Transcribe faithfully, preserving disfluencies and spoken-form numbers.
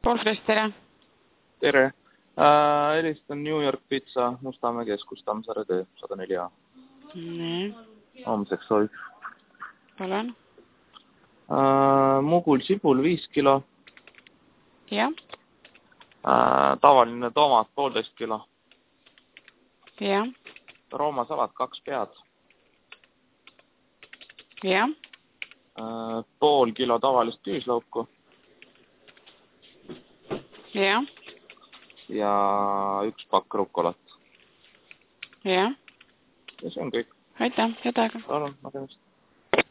Polfrist, tere. Tere. Äh, helistan New York Pizza, Mustamäe keskus, Tammsaare tee, sada neli A. Nii. Homseks soovib. Palun. Äh, mugul sibul viis kilo. Jah. Äh, tavaline tomat poolteist kilo. Jah. Rooma salat kaks pead. Jah. Äh, pool kilo tavalist küüslauku. Jah. Ja üks pakk rukolat. Jah. Ja see on kõik. Aitäh, head aega. Palun, nägemist.